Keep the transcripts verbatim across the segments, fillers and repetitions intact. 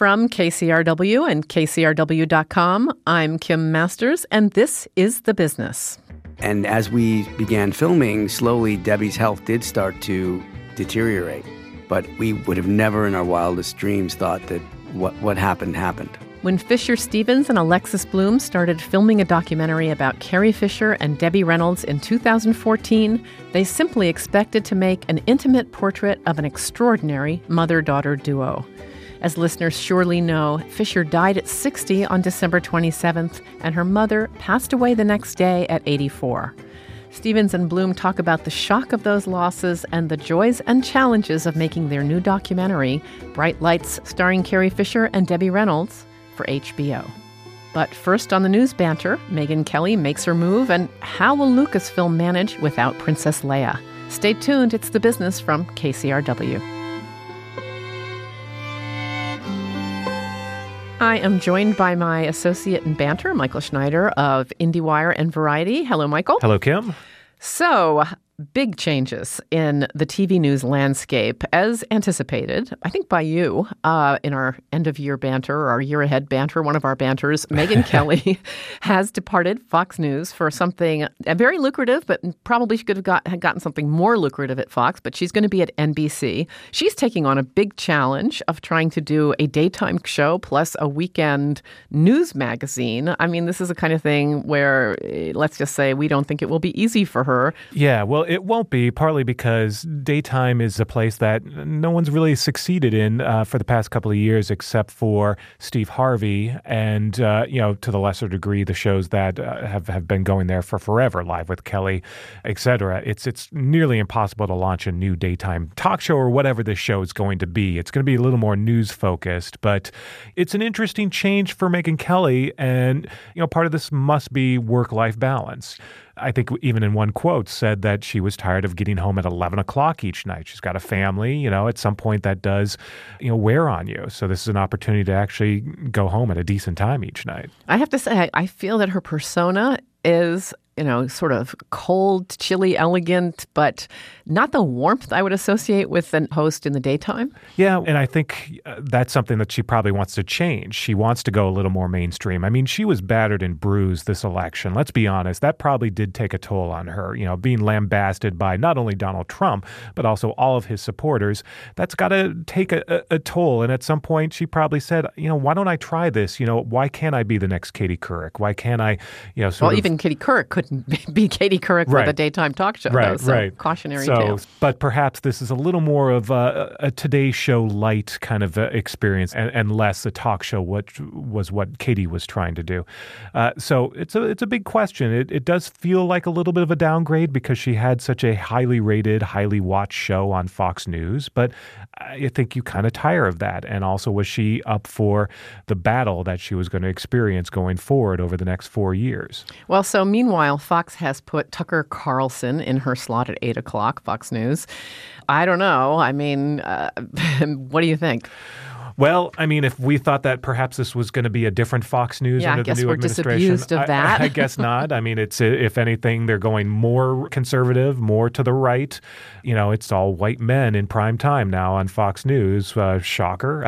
From K C R W and K C R W dot com, I'm Kim Masters, and this is The Business. And as we began filming, slowly Debbie's health did start to deteriorate. But we would have never in our wildest dreams thought that what, what happened happened. When Fisher Stevens and Alexis Bloom started filming a documentary about Carrie Fisher and Debbie Reynolds in two thousand fourteen, they simply expected to make an intimate portrait of an extraordinary mother-daughter duo. As listeners surely know, Fisher died at sixty on December twenty-seventh, and her mother passed away the next day at eighty-four. Stevens and Bloom talk about the shock of those losses and the joys and challenges of making their new documentary, Bright Lights, starring Carrie Fisher and Debbie Reynolds, for H B O. But first on the news banter, Megyn Kelly makes her move, and how will Lucasfilm manage without Princess Leia? Stay tuned, it's The Business from K C R W. I am joined by my associate in banter, Michael Schneider of IndieWire and Variety. Hello, Michael. Hello, Kim. So, big changes in the T V news landscape, as anticipated, I think by you, uh, in our end-of-year banter, or our year-ahead banter, one of our banters. Megyn Kelly has departed Fox News for something very lucrative, but probably she could have got, had gotten something more lucrative at Fox, but she's going to be at N B C. She's taking on a big challenge of trying to do a daytime show plus a weekend news magazine. I mean, this is the kind of thing where, let's just say, we don't think it will be easy for her. Yeah, well, it won't be, partly because daytime is a place that no one's really succeeded in uh, for the past couple of years, except for Steve Harvey and, uh, you know, to the lesser degree, the shows that uh, have, have been going there for forever, Live with Kelly, et cetera. It's, it's nearly impossible to launch a new daytime talk show or whatever this show is going to be. It's going to be a little more news-focused, but it's an interesting change for Megyn Kelly, and, you know, part of this must be work-life balance. I think even in one quote said that she was tired of getting home at eleven o'clock each night. She's got a family, you know, at some point that does, you know, wear on you. So this is an opportunity to actually go home at a decent time each night. I have to say, I feel that her persona is, you know, sort of cold, chilly, elegant, but not the warmth I would associate with a host in the daytime. Yeah, and I think uh, that's something that she probably wants to change. She wants to go a little more mainstream. I mean, she was battered and bruised this election. Let's be honest, that probably did take a toll on her. You know, being lambasted by not only Donald Trump, but also all of his supporters. That's got to take a, a, a toll. And at some point, she probably said, you know, why don't I try this? You know, why can't I be the next Katie Couric? Why can't I, you know, sort well, of... even Katie Couric couldn't be Katie Couric right. with a daytime talk show. Right, though, so right. Cautionary so, tale. But perhaps this is a little more of a, a Today Show light kind of experience, and, and less a talk show, what was what Katie was trying to do. Uh, so it's a it's a big question. It, it does feel like a little bit of a downgrade because she had such a highly rated, highly watched show on Fox News. But I think you kind of tire of that. And also, was she up for the battle that she was going to experience going forward over the next four years? Well, so meanwhile, Fox has put Tucker Carlson in her slot at eight o'clock, Fox News. I don't know. I mean, uh, what do you think? Well, I mean, if we thought that perhaps this was going to be a different Fox News yeah, under I guess the new we're administration, disabused of that. I, I guess not. I mean, it's if anything, they're going more conservative, more to the right. You know, it's all white men in prime time now on Fox News. Uh, shocker.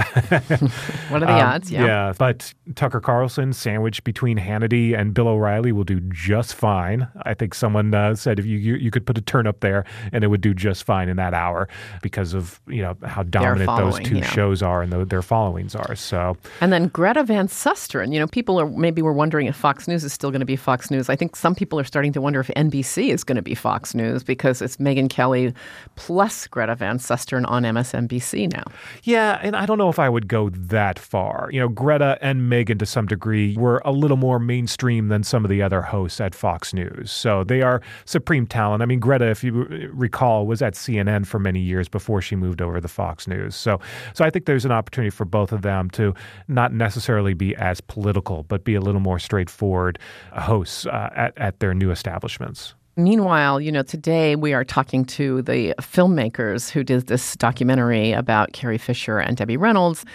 What are the um, odds? Yeah. Yeah, but Tucker Carlson, sandwiched between Hannity and Bill O'Reilly, will do just fine. I think someone uh, said if you, you you could put a turnip there and it would do just fine in that hour because of you know how dominant those two yeah. shows are and the, their followings are. So, and then Greta Van Susteren. You know, people are maybe were wondering if Fox News is still going to be Fox News. I think some people are starting to wonder if N B C is going to be Fox News because it's Megyn Kelly plus Greta Van Susteren on M S N B C now. Yeah, and I don't know if I would go that far. You know, Greta and Megyn to some degree were a little more mainstream than some of the other hosts at Fox News. So they are supreme talent. I mean, Greta, if you recall, was at C N N for many years before she moved over to Fox News. So, so I think there's an opportunity for both of them to not necessarily be as political, but be a little more straightforward hosts uh, at, at their new establishments. Meanwhile, you know, today we are talking to the filmmakers who did this documentary about Carrie Fisher and Debbie Reynolds.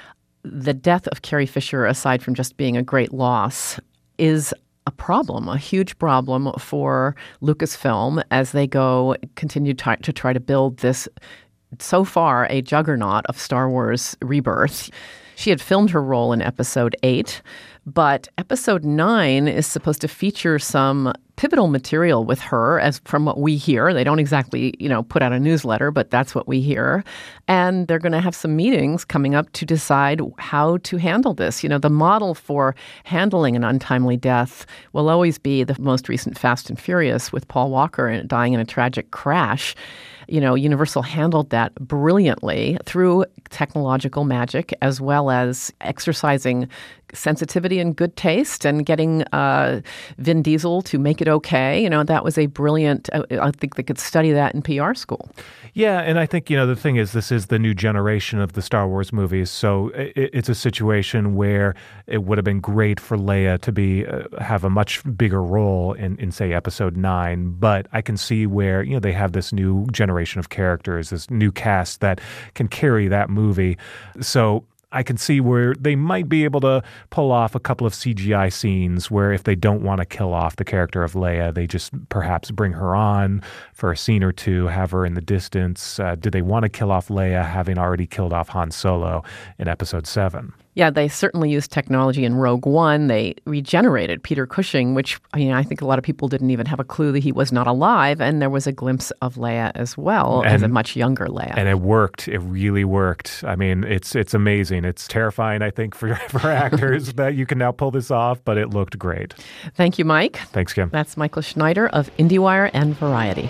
The death of Carrie Fisher, aside from just being a great loss, is a problem, a huge problem for Lucasfilm as they go continue to, to try to build this, so far, a juggernaut of Star Wars rebirth. She had filmed her role in episode eight, but episode nine is supposed to feature some pivotal material with her, as from what we hear. They don't exactly, you know, put out a newsletter, but that's what we hear. And they're going to have some meetings coming up to decide how to handle this. You know, the model for handling an untimely death will always be the most recent Fast and Furious with Paul Walker dying in a tragic crash. You know, Universal handled that brilliantly through technological magic, as well as exercising sensitivity and good taste and getting uh, Vin Diesel to make it okay. You know, that was a brilliant, uh, I think they could study that in P R school. Yeah, and I think, you know, the thing is, this is the new generation of the Star Wars movies, so it, it's a situation where it would have been great for Leia to be uh, have a much bigger role in, in, say, Episode nine, but I can see where, you know, they have this new generation of characters, this new cast that can carry that movie. So I can see where they might be able to pull off a couple of C G I scenes where if they don't want to kill off the character of Leia, they just perhaps bring her on for a scene or two, have her in the distance. Uh, do they want to kill off Leia, having already killed off Han Solo in Episode seven? Yeah, they certainly used technology in Rogue One. They regenerated Peter Cushing, which, you know, I think a lot of people didn't even have a clue that he was not alive. And there was a glimpse of Leia as well, and, as a much younger Leia. And it worked. It really worked. I mean, it's it's amazing. It's terrifying, I think, for, for actors that you can now pull this off, but it looked great. Thank you, Mike. Thanks, Kim. That's Michael Schneider of IndieWire and Variety.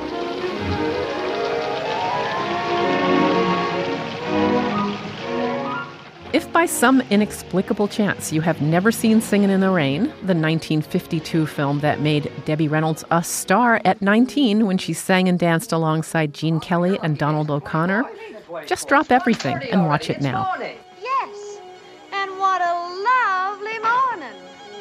If by some inexplicable chance you have never seen Singin' in the Rain, the nineteen fifty-two film that made Debbie Reynolds a star at nineteen when she sang and danced alongside Gene Kelly and Donald O'Connor, just drop everything and watch it now. Yes, and what a lovely morning.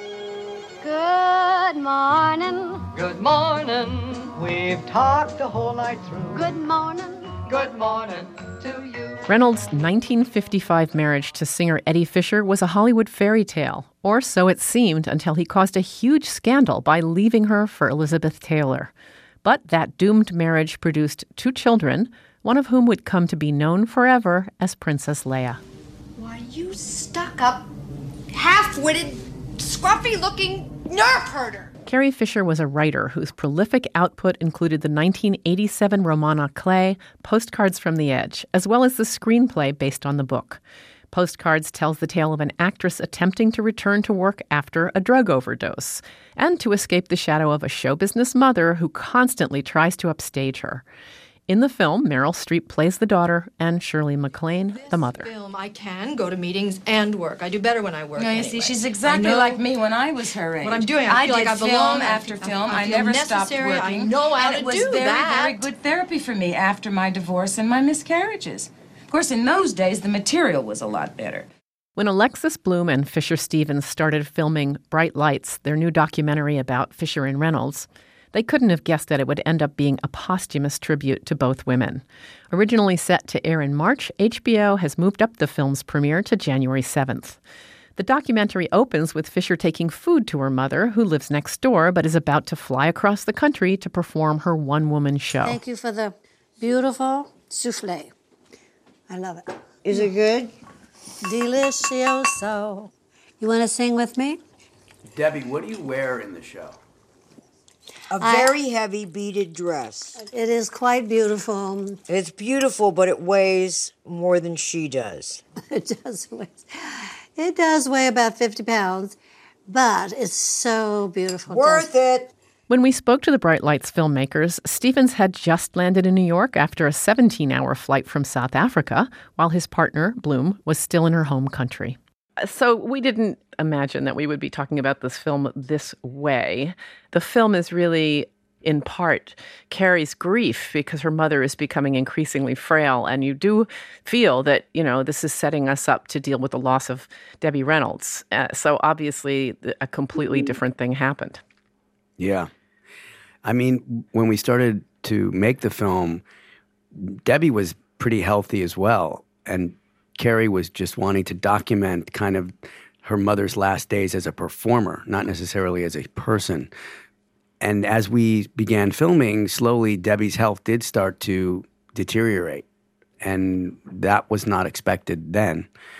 Good morning. Good morning. We've talked the whole night through. Good morning. Good morning to you. Reynolds' nineteen fifty-five marriage to singer Eddie Fisher was a Hollywood fairy tale, or so it seemed until he caused a huge scandal by leaving her for Elizabeth Taylor. But that doomed marriage produced two children, one of whom would come to be known forever as Princess Leia. Why, you stuck-up, half-witted, scruffy-looking nerve herder! Carrie Fisher was a writer whose prolific output included the nineteen eighty-seven roman à clef, Postcards from the Edge, as well as the screenplay based on the book. Postcards tells the tale of an actress attempting to return to work after a drug overdose and to escape the shadow of a show business mother who constantly tries to upstage her. In the film, Meryl Streep plays the daughter and Shirley MacLaine, the mother. This film, I can go to meetings and work. I do better when I work. Yeah, you anyway. see, she's exactly like me when I was her age. What I'm doing, I feel did like I film belong. after I, film. I, I, I never stopped necessary. working. I know how and to it was do very, that. very good therapy for me after my divorce and my miscarriages. Of course, in those days, the material was a lot better. When Alexis Bloom and Fisher Stevens started filming Bright Lights, their new documentary about Fisher and Reynolds, they couldn't have guessed that it would end up being a posthumous tribute to both women. Originally set to air in March, H B O has moved up the film's premiere to January seventh. The documentary opens with Fisher taking food to her mother, who lives next door but is about to fly across the country to perform her one-woman show. Thank you for the beautiful souffle. I love it. Is it good? Delicioso. You want to sing with me? Debbie, what do you wear in the show? A very I, heavy beaded dress. It is quite beautiful. It's beautiful, but it weighs more than she does. It does weigh. It does weigh about fifty pounds, but it's so beautiful. Worth it. When we spoke to the Bright Lights filmmakers, Stevens had just landed in New York after a seventeen-hour flight from South Africa, while his partner, Bloom, was still in her home country. So we didn't imagine that we would be talking about this film this way. The film is really, in part, Carrie's grief because her mother is becoming increasingly frail. And you do feel that, you know, this is setting us up to deal with the loss of Debbie Reynolds. Uh, so obviously, a completely different thing happened. Yeah. I mean, when we started to make the film, Debbie was pretty healthy as well. And Carrie was just wanting to document kind of her mother's last days as a performer, not necessarily as a person. And as we began filming, slowly Debbie's health did start to deteriorate. And that was not expected then.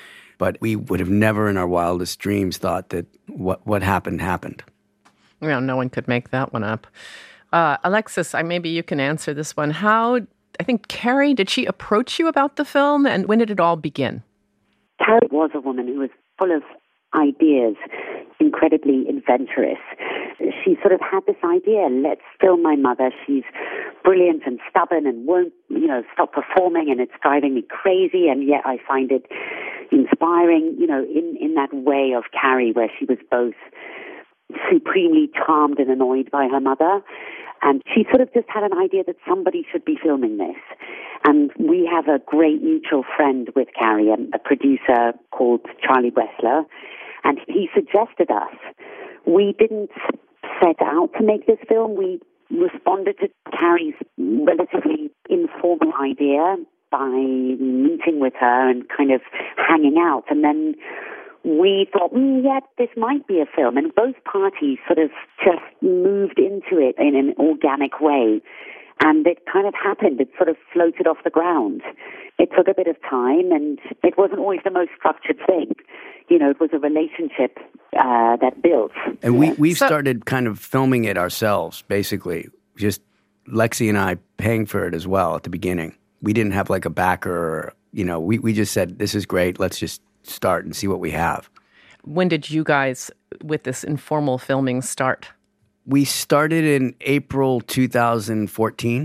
but we would have never in our wildest dreams thought that what, what happened happened. Well, no one could make that one up. Uh, Alexis, I, maybe you can answer this one. How, I think Carrie, did she approach you about the film, and when did it all begin? Carrie was a woman who was full of ideas, incredibly adventurous. She sort of had this idea, let's film my mother. She's brilliant and stubborn and won't, you know, stop performing, and it's driving me crazy, and yet I find it inspiring, you know, in, in that way of Carrie, where she was both supremely charmed and annoyed by her mother. And she sort of just had an idea that somebody should be filming this. And we have a great mutual friend with Carrie, a producer called Charlie Wessler, and he suggested us. We didn't set out to make this film. We responded to Carrie's relatively informal idea by meeting with her and kind of hanging out. And then we thought, mm, yeah, this might be a film. And both parties sort of just moved into it in an organic way. And it kind of happened. It sort of floated off the ground. It took a bit of time, and it wasn't always the most structured thing. You know, it was a relationship uh, that built. And we, we so, started kind of filming it ourselves, basically. Just Lexi and I paying for it as well at the beginning. We didn't have like a backer or, you know, we, we just said, this is great, let's just start and see what we have. When did you guys, with this informal filming, start? We started in April two thousand fourteen,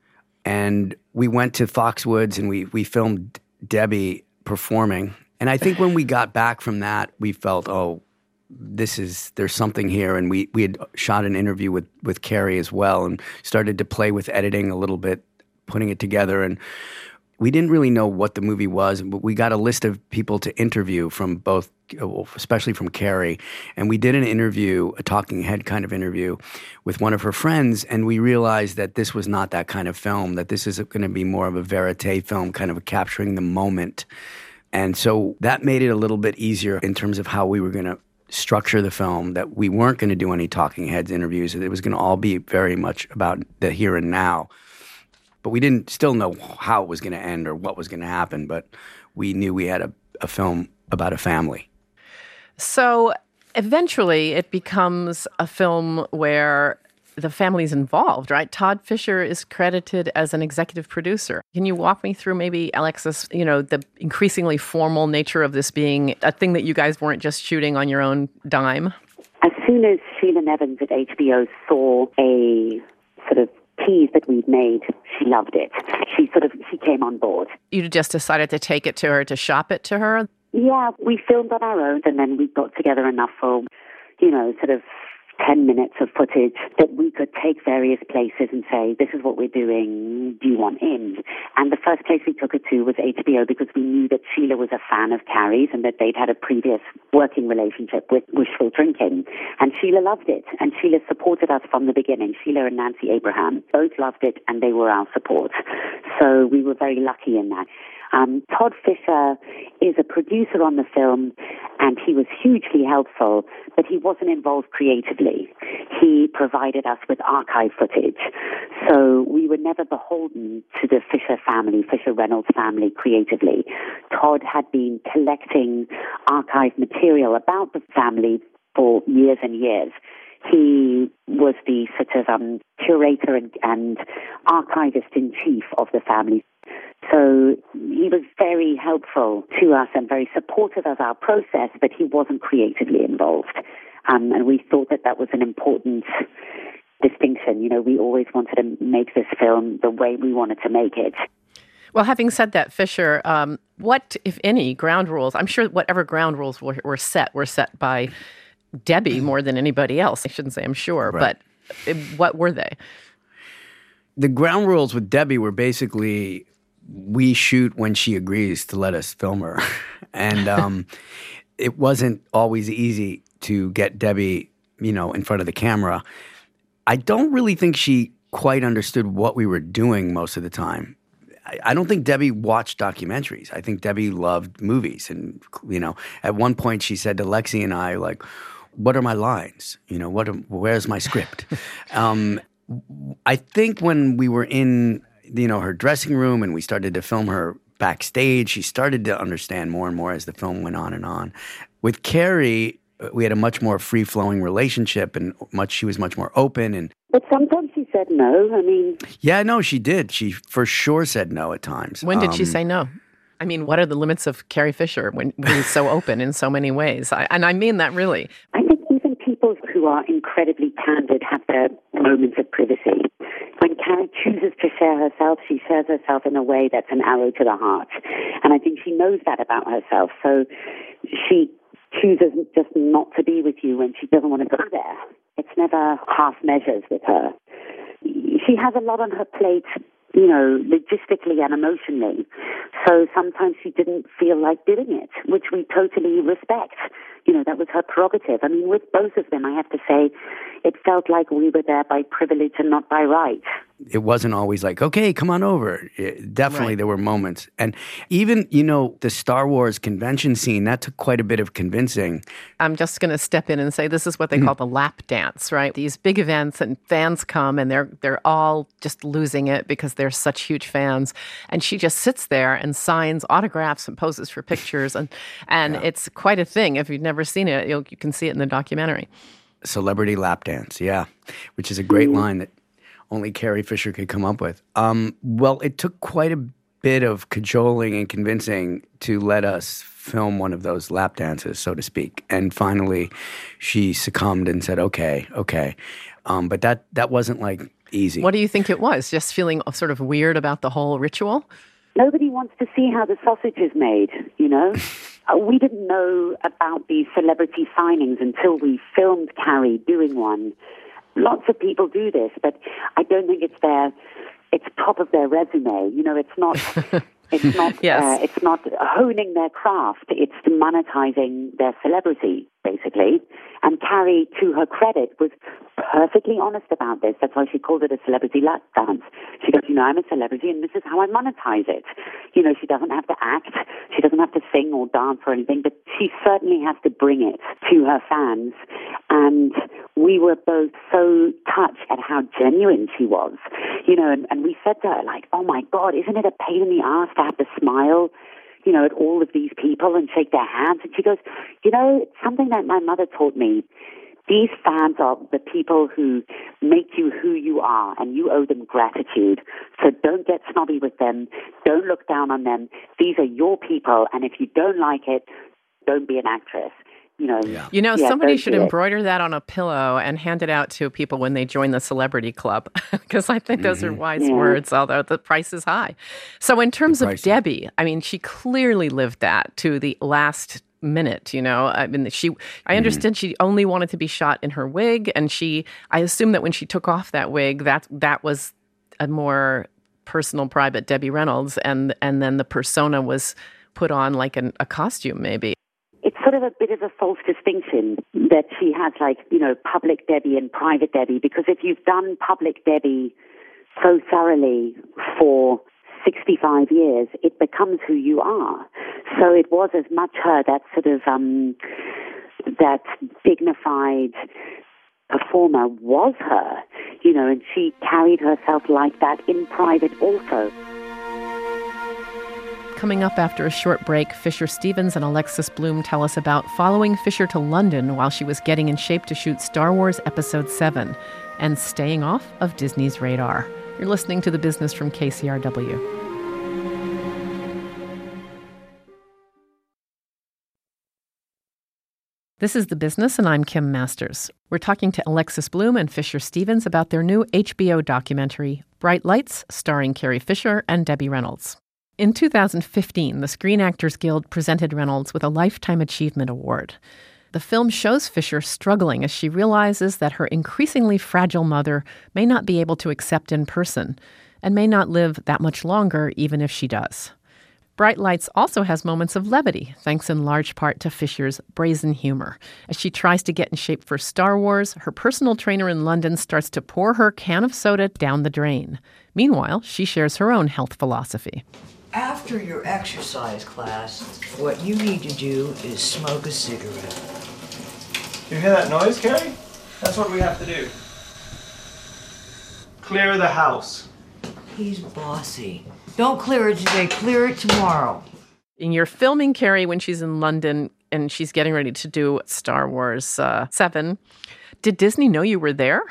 and we went to Foxwoods and we, we filmed Debbie performing. And I think when we got back from that, we felt, oh, this is, there's something here. And we, we had shot an interview with, with Carrie as well and started to play with editing a little bit, putting it together. And we didn't really know what the movie was, but we got a list of people to interview from both, especially from Carrie. And we did an interview, a talking head kind of interview with one of her friends, and we realized that this was not that kind of film, that this is going to be more of a verite film, kind of capturing the moment. And so that made it a little bit easier in terms of how we were going to structure the film, that we weren't going to do any talking heads interviews. It was going to all be very much about the here and now. But we didn't still know how it was going to end or what was going to happen, but we knew we had a, a film about a family. So eventually it becomes a film where the family's involved, right? Todd Fisher is credited as an executive producer. Can you walk me through maybe, Alexis, you know, the increasingly formal nature of this being a thing that you guys weren't just shooting on your own dime? As soon as Sheila Nevins at H B O saw a sort of tease that we'd made, she loved it. She sort of, she came on board. You just decided to take it to her, to shop it to her? Yeah, we filmed on our own, and then we got together enough for, you know, sort of ten minutes of footage that we could take various places and say, this is what we're doing, do you want in? And the first place we took it to was H B O, because we knew that Sheila was a fan of Carrie's and that they'd had a previous working relationship with Wishful Drinking. And Sheila loved it, and Sheila supported us from the beginning. Sheila and Nancy Abraham both loved it, and they were our support. So we were very lucky in that. Um, Todd Fisher is a producer on the film, and he was hugely helpful, but he wasn't involved creatively. He provided us with archive footage. So we were never beholden to the Fisher family, Fisher Reynolds family creatively. Todd had been collecting archive material about the family for years and years. He was the sort of um, curator and, and archivist-in-chief of the family. So he was very helpful to us and very supportive of our process, but he wasn't creatively involved. Um, and we thought that that was an important distinction. You know, we always wanted to make this film the way we wanted to make it. Well, having said that, Fisher, um, what, if any, ground rules? I'm sure whatever ground rules were, were set were set by Debbie more than anybody else. I shouldn't say I'm sure, right. But what were they? The ground rules with Debbie were basically, we shoot when she agrees to let us film her. And um, it wasn't always easy to get Debbie, you know, in front of the camera. I don't really think she quite understood what we were doing most of the time. I, I don't think Debbie watched documentaries. I think Debbie loved movies. And, you know, at one point she said to Lexi and I, like, what are my lines? You know, what? Am, where's my script? um, I think when we were in, you know, her dressing room and we started to film her backstage. She started to understand more and more as the film went on and on. With Carrie, we had a much more free-flowing relationship, and much she was much more open. And But sometimes she said no. I mean... Yeah, no, she did. She for sure said no at times. When did um, she say no? I mean, what are the limits of Carrie Fisher when, when he's so open in so many ways? I, and I mean that really. I think even people who are incredibly candid have their moments of privacy. When Carrie chooses to share herself, she shares herself in a way that's an arrow to the heart. And I think she knows that about herself. So she chooses just not to be with you when she doesn't want to go there. It's never half measures with her. She has a lot on her plate, you know, logistically and emotionally. So sometimes she didn't feel like doing it, which we totally respect. You know, that was her prerogative. I mean, with both of them, I have to say, it felt like we were there by privilege and not by right. It wasn't always like, okay, come on over. It, definitely Right. there were moments. And even, you know, the Star Wars convention scene, that took quite a bit of convincing. I'm just going to step in and say this is what they call the lap dance, right? These big events and fans come and they're they're all just losing it because they're such huge fans. And she just sits there and signs autographs and poses for pictures. And, and Yeah. it's quite a thing. If you've never seen it, you'll, you can see it in the documentary. Celebrity lap dance, yeah, which is a great line that only Carrie Fisher could come up with. Um, well, it took quite a bit of cajoling and convincing to let us film one of those lap dances, so to speak. And finally, she succumbed and said, okay, okay. Um, but that, that wasn't like easy. What do you think it was? Just feeling sort of weird about the whole ritual? Nobody wants to see how the sausage is made, you know? uh, we didn't know about these celebrity signings until we filmed Carrie doing one. Lots of people do this, but I don't think it's their, it's top of their resume. You know, it's not, it's not, Yes. uh, it's not honing their craft. It's monetizing their celebrity, basically. And Carrie, to her credit, was perfectly honest about this. That's why she called it a celebrity lap dance. She goes, you know, I'm a celebrity and this is how I monetize it. You know, she doesn't have to act. She doesn't have to sing or dance or anything, but she certainly has to bring it to her fans. And we were both so touched at how genuine she was. You know, and, and we said to her, like, oh my God, isn't it a pain in the ass to have to smile, you know, at all of these people and shake their hands? And she goes, you know, it's something that my mother taught me. These fans are the people who make you who you are, and you owe them gratitude. So don't get snobby with them. Don't look down on them. These are your people, and if you don't like it, don't be an actress. You know, Yeah. You know, yeah, somebody don't should do it. embroider that on a pillow and hand it out to people when they join the celebrity club, because I think those are wise Yeah. words, although the price is high. So in terms of price is- Debbie, I mean, she clearly lived that to the last minute, you know. I mean, she, I understand she only wanted to be shot in her wig, and she, I assume that when she took off that wig, that that was a more personal, private Debbie Reynolds, and and then the persona was put on like an, a costume, maybe. It's sort of a bit of a false distinction that she has, like, you know, public Debbie and private Debbie, because if you've done public Debbie so thoroughly for sixty-five years, it becomes who you are. So it was as much her, that sort of, um, that dignified performer was her, you know, and she carried herself like that in private also. Coming up after a short break, Fisher Stevens and Alexis Bloom tell us about following Fisher to London while she was getting in shape to shoot Star Wars Episode seven and staying off of Disney's radar. You're listening to The Business from K C R W. This is The Business, and I'm Kim Masters. We're talking to Alexis Bloom and Fisher Stevens about their new H B O documentary, Bright Lights, starring Carrie Fisher and Debbie Reynolds. In two thousand fifteen, the Screen Actors Guild presented Reynolds with a Lifetime Achievement Award. The film shows Fisher struggling as she realizes that her increasingly fragile mother may not be able to accept in person and may not live that much longer even if she does. Bright Lights also has moments of levity, thanks in large part to Fisher's brazen humor. As she tries to get in shape for Star Wars, her personal trainer in London starts to pour her can of soda down the drain. Meanwhile, she shares her own health philosophy. After your exercise class, what you need to do is smoke a cigarette. You hear that noise, Carrie? That's what we have to do. Clear the house. He's bossy. Don't clear it today. Clear it tomorrow. And you're filming Carrie when she's in London and she's getting ready to do Star Wars uh, seven. Did Disney know you were there?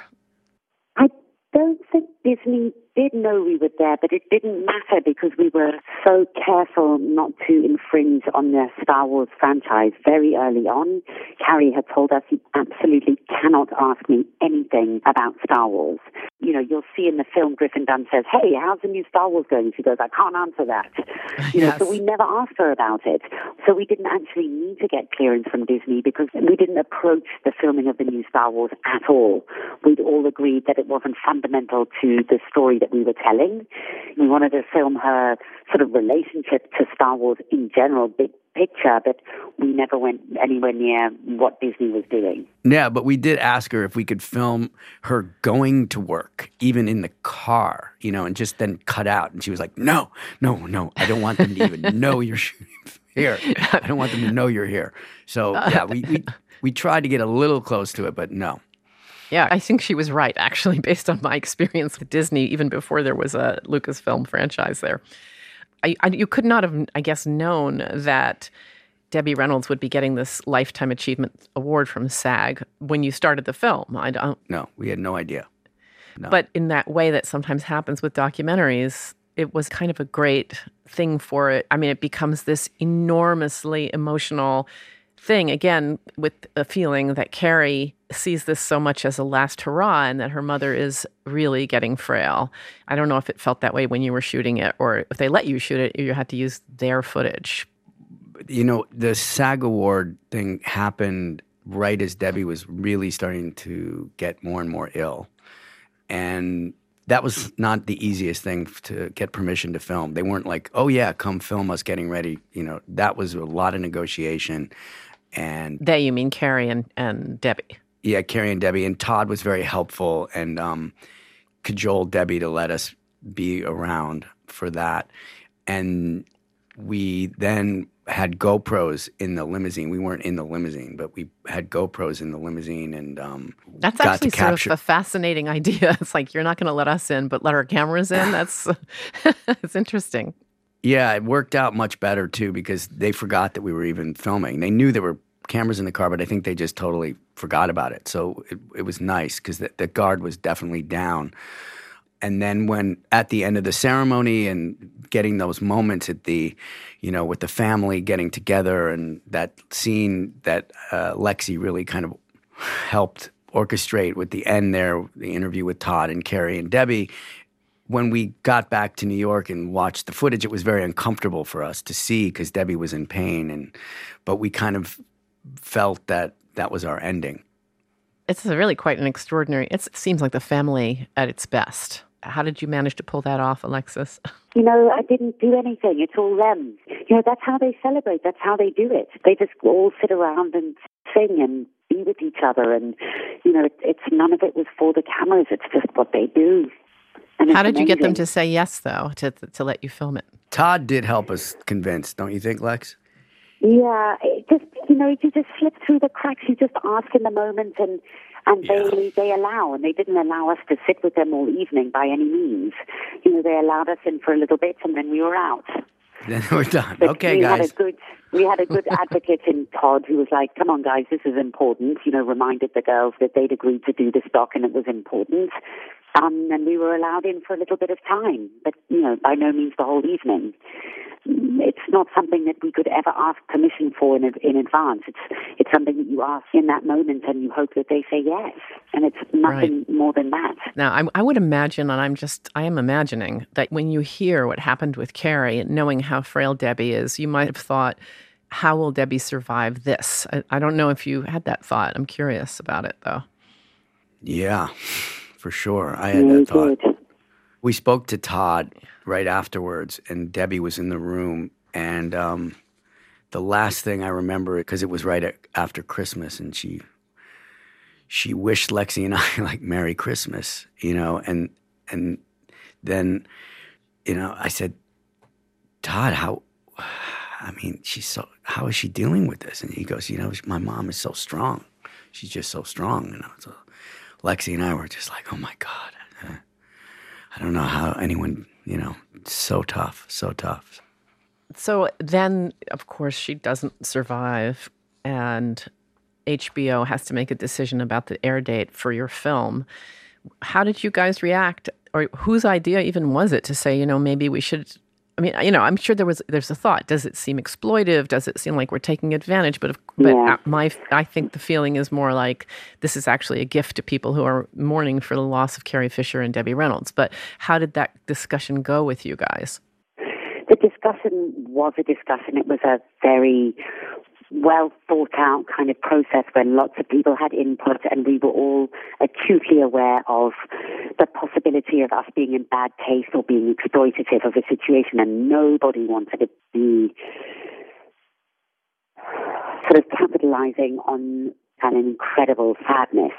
I don't think Disney did know we were there, but it didn't matter because we were so careful not to infringe on the Star Wars franchise very early on. Carrie had told us, you absolutely cannot ask me anything about Star Wars. You know, you'll see in the film Griffin Dunn says, hey, how's the new Star Wars going? She goes, I can't answer that. You Yes. know, so we never asked her about it. So we didn't actually need to get clearance from Disney because we didn't approach the filming of the new Star Wars at all. We'd all agreed that it wasn't fundamental to the story that we were telling. We wanted to film her sort of relationship to Star Wars in general, big picture, but we never went anywhere near what Disney was doing. Yeah, but we did ask her if we could film her going to work, even in the car, you know, and just then cut out. And she was like, no, no, no, I don't want them to even know you're shooting here. I don't want them to know you're here. So, yeah, we, we, we tried to get a little close to it, but no. Yeah, I think she was right, actually, based on my experience with Disney, even before there was a Lucasfilm franchise there. I, I, you could not have, I guess, known that Debbie Reynolds would be getting this Lifetime Achievement Award from SAG when you started the film. I don't. No, we had no idea. No. But in that way that sometimes happens with documentaries, it was kind of a great thing for it. I mean, it becomes this enormously emotional thing, again, with a feeling that Carrie sees this so much as a last hurrah and that her mother is really getting frail. I don't know if it felt that way when you were shooting it or if they let you shoot it, you had to use their footage. You know, the SAG Award thing happened right as Debbie was really starting to get more and more ill. And that was not the easiest thing to get permission to film. They weren't like, oh, yeah, come film us getting ready. You know, that was a lot of negotiation. And they, you mean Carrie and, and Debbie? Yeah, Carrie and Debbie. And Todd was very helpful and um, cajoled Debbie to let us be around for that. And we then had GoPros in the limousine. We weren't in the limousine, but we had GoPros in the limousine and um, That's got actually to sort capture. of a fascinating idea. It's like, you're not going to let us in, but let our cameras in. That's it's interesting. Yeah, it worked out much better, too, because they forgot that we were even filming. They knew there were cameras in the car, but I think they just totally forgot about it. So it, it was nice because the, the guard was definitely down. And then when at the end of the ceremony and getting those moments at the, you know, with the family getting together and that scene that uh, Lexi really kind of helped orchestrate with the end there, the interview with Todd and Carrie and Debbie, when we got back to New York and watched the footage, it was very uncomfortable for us to see because Debbie was in pain. And but we kind of felt that that was our ending. It's really quite an extraordinary, it's, it seems like the family at its best. How did you manage to pull that off, Alexis? You know, I didn't do anything. It's all them. You know, that's how they celebrate. That's how they do it. They just all sit around and sing and be with each other. And, you know, it, it's none of it was for the cameras. It's just what they do. And How did amazing. you get them to say yes, though, to to let you film it? Todd did help us convince, don't you think, Lex? Yeah, it just, you know, you just slip through the cracks. You just ask in the moment and, and Yeah. they they allow. And they didn't allow us to sit with them all evening by any means. You know, they allowed us in for a little bit and then we were out. Then we're done. But Okay, we guys. Had a good, we had a good advocate in Todd who was like, come on, guys, this is important. You know, reminded the girls that they'd agreed to do this doc and it was important. Um, and we were allowed in for a little bit of time, but, you know, by no means the whole evening. It's not something that we could ever ask permission for in, in advance. It's it's something that you ask in that moment and you hope that they say yes. And it's nothing Right. more than that. Now, I, I would imagine, and I'm just, I am imagining, that when you hear what happened with Carrie, knowing how frail Debbie is, you might have thought, how will Debbie survive this? I, I don't know if you had that thought. I'm curious about it, though. Yeah, for sure. I had Yeah, that you thought. did. We spoke to Todd right afterwards, and Debbie was in the room. And um, the last thing I remember, because it was right at, after Christmas, and she she wished Lexi and I like Merry Christmas, you know. And and then, you know, I said, Todd, how? I mean, she's so. How is she dealing with this? And he goes, you know, my mom is so strong. She's just so strong, you know. So Lexi and I were just like, oh my God. I don't know how anyone you know, so tough, so tough. So then, of course, she doesn't survive, and H B O has to make a decision about the air date for your film. How did you guys react? Or whose idea even was it to say, you know, maybe we should, I mean, you know, I'm sure there was, there's a thought. Does it seem exploitive? Does it seem like we're taking advantage? But, if, but Yeah. my, I think the feeling is more like this is actually a gift to people who are mourning for the loss of Carrie Fisher and Debbie Reynolds. But how did that discussion go with you guys? The discussion was a discussion. It was a very well thought out kind of process where lots of people had input, and we were all acutely aware of the possibility of us being in bad taste or being exploitative of a situation, and nobody wanted to be sort of capitalizing on an incredible sadness.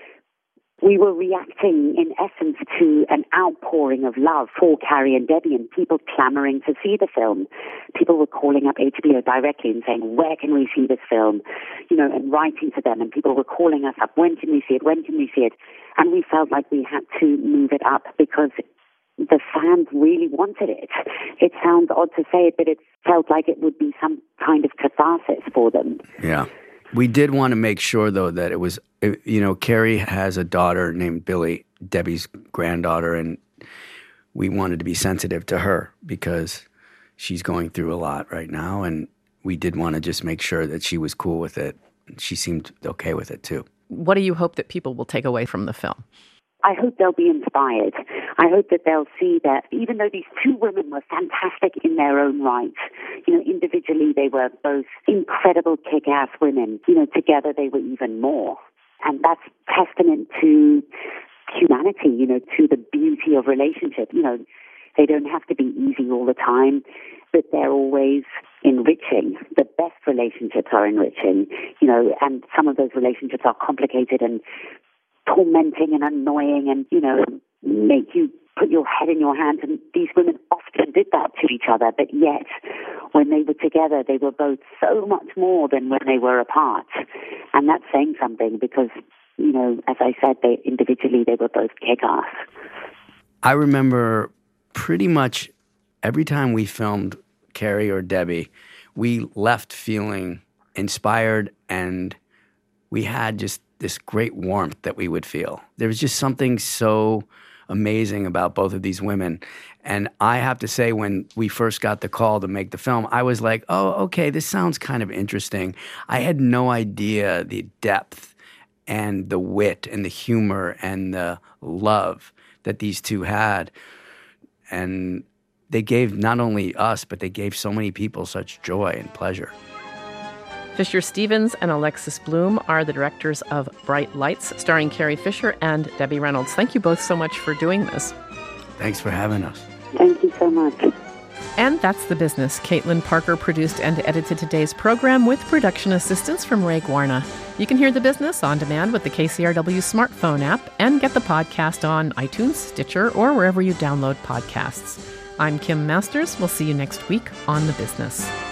We were reacting, in essence, to an outpouring of love for Carrie and Debbie, and people clamoring to see the film. People were calling up H B O directly and saying, where can we see this film? You know, and writing to them, and people were calling us up, when can we see it, when can we see it? And we felt like we had to move it up because the fans really wanted it. It sounds odd to say it, but it felt like it would be some kind of catharsis for them. Yeah. We did want to make sure, though, that it was, you know, Carrie has a daughter named Billy, Debbie's granddaughter, and we wanted to be sensitive to her because she's going through a lot right now, and we did want to just make sure that she was cool with it. She seemed okay with it, too. What do you hope that people will take away from the film? I hope they'll be inspired. I hope that they'll see that even though these two women were fantastic in their own right, you know, individually they were both incredible kick-ass women. You know, together they were even more. And that's testament to humanity, you know, to the beauty of relationships. You know, they don't have to be easy all the time, but they're always enriching. The best relationships are enriching, you know, and some of those relationships are complicated and tormenting and annoying and, you know, make you put your head in your hands. And these women often did that to each other, but yet when they were together, they were both so much more than when they were apart. And that's saying something because, you know, as I said, they individually, they were both kick-ass. I remember pretty much every time we filmed Carrie or Debbie, we left feeling inspired, and we had just this great warmth that we would feel. There was just something so amazing about both of these women. And I have to say, when we first got the call to make the film, I was like, oh, okay, this sounds kind of interesting. I had no idea the depth and the wit and the humor and the love that these two had. And they gave not only us, but they gave so many people such joy and pleasure. Fisher Stevens and Alexis Bloom are the directors of Bright Lights, starring Carrie Fisher and Debbie Reynolds. Thank you both so much for doing this. Thanks for having us. Thank you so much. And that's The Business. Caitlin Parker produced and edited today's program with production assistance from Ray Guarna. You can hear The Business on demand with the K C R W smartphone app and get the podcast on iTunes, Stitcher, or wherever you download podcasts. I'm Kim Masters. We'll see you next week on The Business.